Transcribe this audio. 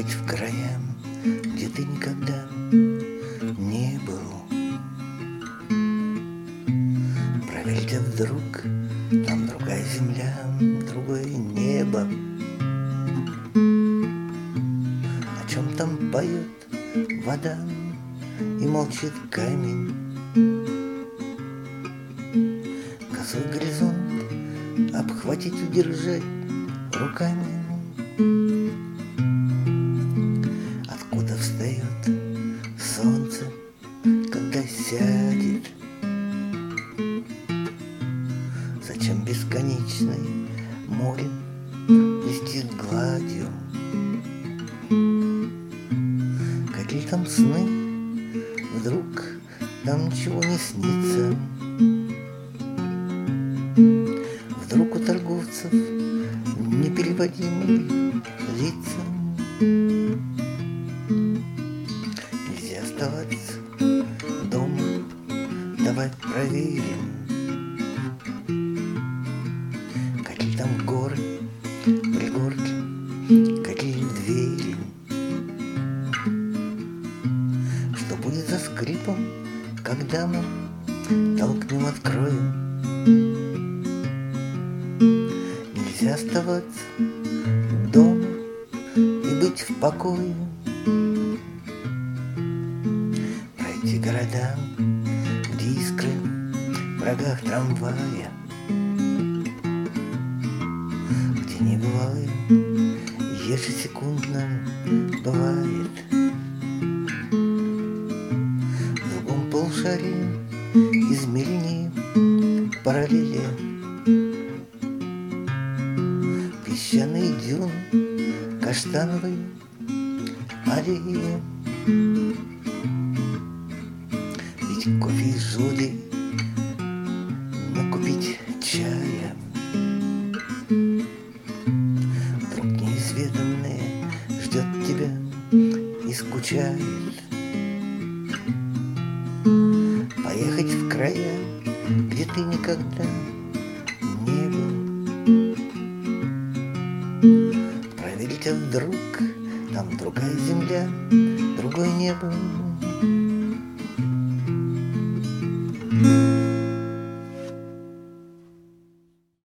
Поехать в края, где ты никогда не был. Проверить, а вдруг там другая земля, другое небо. О чем там поет вода и молчит камень. Косой горизонт обхватить, удержать руками. Откуда встает солнце, когда сядет? Зачем бесконечное море блестит гладью? Какие там сны? Вдруг нам ничего не снится. Вдруг у торговцев непереводимые лица. Нельзя оставаться дома, давай проверим. Какие там горы, пригорки, какие двери. Что будет за скрипом, когда мы толкнем, откроем? Нельзя оставаться дома и быть в покое. Пройти города, где искры в рогах трамвая, где не бывает, ежесекундно бывает. В другом полушарии измерение параллели. Песчаные дюны, каштановые аллеи. Пить кофе из желудей, накупить чая. Вдруг неизведанное ждет тебя и скучает. Поехать в края, где ты никогда не был. Проверить, а вдруг там другая земля, другое небо.